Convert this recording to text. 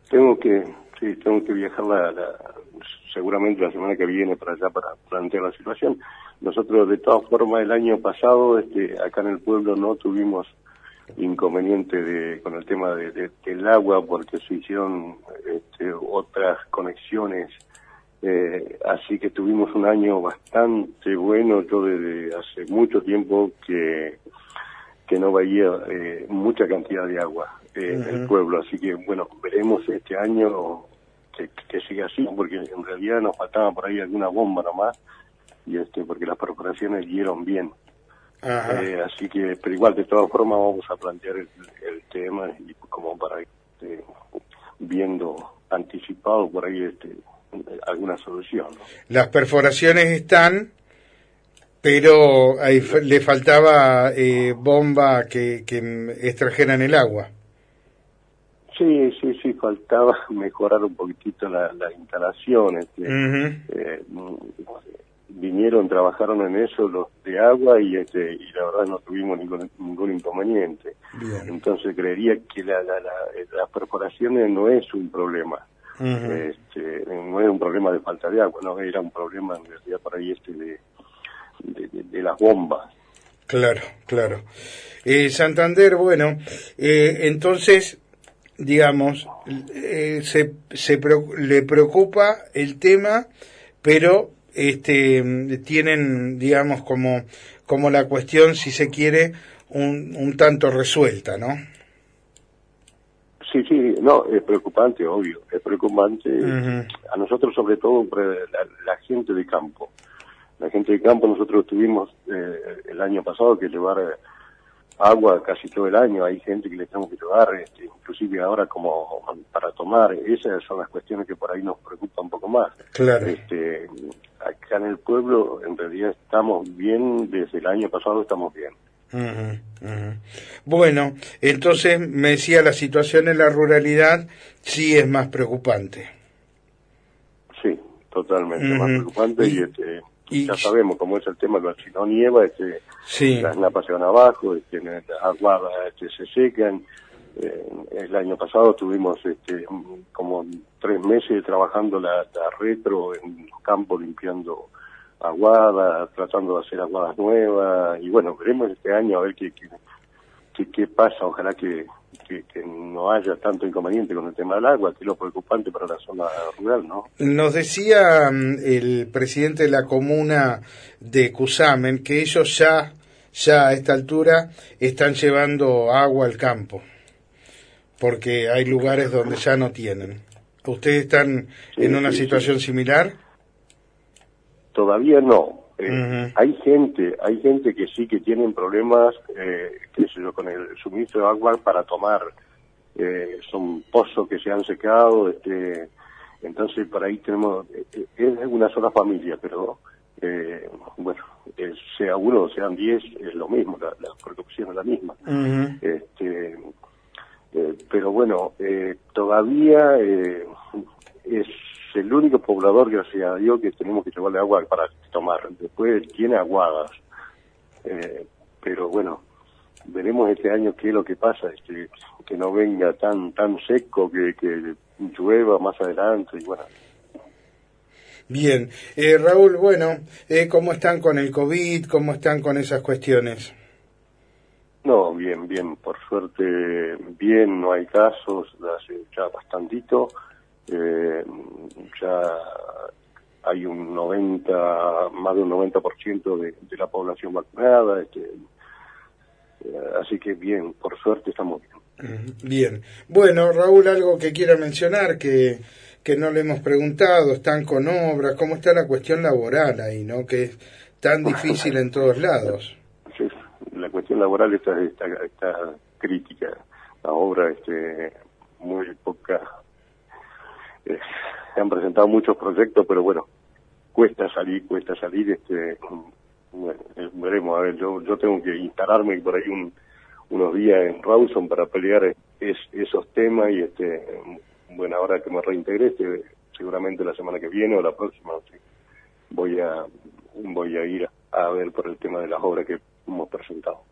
Tengo que viajar seguramente la semana que viene para allá para plantear la situación. Nosotros, de todas formas, el año pasado, acá en el pueblo no tuvimos inconveniente con el tema del agua, porque se hicieron otras conexiones, así que tuvimos un año bastante bueno. Yo desde hace mucho tiempo que no veía mucha cantidad de agua en el pueblo, así que bueno, veremos este año que siga así, porque en realidad nos faltaba por ahí alguna bomba nomás, y porque las perforaciones dieron bien. Así que, pero igual, de todas formas, vamos a plantear el tema, y como para ir viendo anticipado por ahí alguna solución, ¿no? Las perforaciones están, pero ahí le faltaba bomba que extrajeran el agua. Sí, faltaba mejorar un poquitito las instalaciones. Vinieron, trabajaron en eso los de agua, y la verdad no tuvimos ningún inconveniente. Bien. Entonces creería que las perforaciones no es un problema. No es un problema de falta de agua, no, era un problema en realidad por ahí de las bombas. Claro. Santander, bueno, entonces, digamos, le preocupa el tema, pero tienen, digamos, como la cuestión, si se quiere, un tanto resuelta, ¿no? Sí, no, es preocupante, obvio, es preocupante. A nosotros, sobre todo, la gente de campo. La gente de campo, nosotros tuvimos el año pasado que llevar agua casi todo el año. Hay gente que le tenemos que llevar, inclusive ahora como para tomar. Esas son las cuestiones que por ahí nos preocupan un poco más. Claro. Acá en el pueblo, en realidad, estamos bien. Desde el año pasado estamos bien. Bueno, entonces me decía, la situación en la ruralidad sí es más preocupante. Sí, totalmente más preocupante. Y ya sabemos cómo es el tema, si no nieva, sí, las napas se van abajo, las aguadas se secan. El año pasado tuvimos como 3 meses trabajando la retro en los campos, limpiando aguadas, tratando de hacer aguadas nuevas, y bueno, veremos este año a ver qué pasa. Ojalá que no haya tanto inconveniente con el tema del agua, que es lo preocupante para la zona rural, ¿no? Nos decía el presidente de la comuna de Cusamen que ellos ya a esta altura están llevando agua al campo, porque hay lugares donde ya no tienen. ¿Ustedes están en una situación similar? Todavía no. Hay gente que sí que tienen problemas, con el suministro de agua para tomar. Son pozos que se han secado, entonces por ahí tenemos, es una sola familia, pero bueno, sea uno o sean 10, es lo mismo, la preocupación es la misma. Pero bueno, todavía es el único poblador, gracias a Dios, que tenemos que llevarle agua para tomar. Después tiene aguadas, pero bueno, veremos este año qué es lo que pasa, que no venga tan seco, que llueva más adelante, y bueno. Bien, Raúl, bueno, ¿cómo están con el COVID? ¿Cómo están con esas cuestiones? No, bien, por suerte bien, no hay casos, hace ya bastantito, ya hay más de un 90% de la población vacunada, así que bien, por suerte estamos bien. Bien, bueno, Raúl, algo que quiera mencionar que no le hemos preguntado, están con obras, ¿cómo está la cuestión laboral ahí, no? Que es tan difícil en todos lados. Sí, la cuestión laboral está crítica, la obra muy poca, se han presentado muchos proyectos, pero bueno, cuesta salir, bueno, veremos, a ver, yo tengo que instalarme por ahí unos días en Rawson para pelear esos temas, y bueno, ahora que me reintegré, seguramente la semana que viene o la próxima, voy a ir a ver por el tema de las obras que hemos presentado.